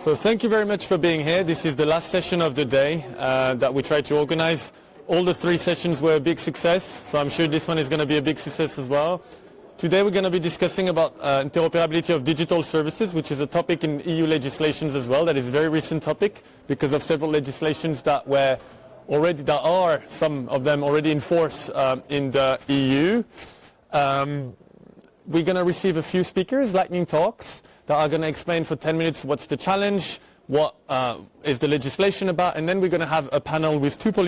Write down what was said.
So thank you very much for being here. This is the last session of the day that we tried to organize. All the 3 sessions were a big success, so I'm sure this one is going to be a big success as well. Today we're going to be discussing about interoperability of digital services, which is a topic in EU legislations as well. That is a very recent topic because of several legislations that are some of them already in force in the EU. We're going to receive a few speakers, lightning talks, that are going to explain for 10 minutes what's the challenge, what is the legislation about, and then we're going to have a panel with 2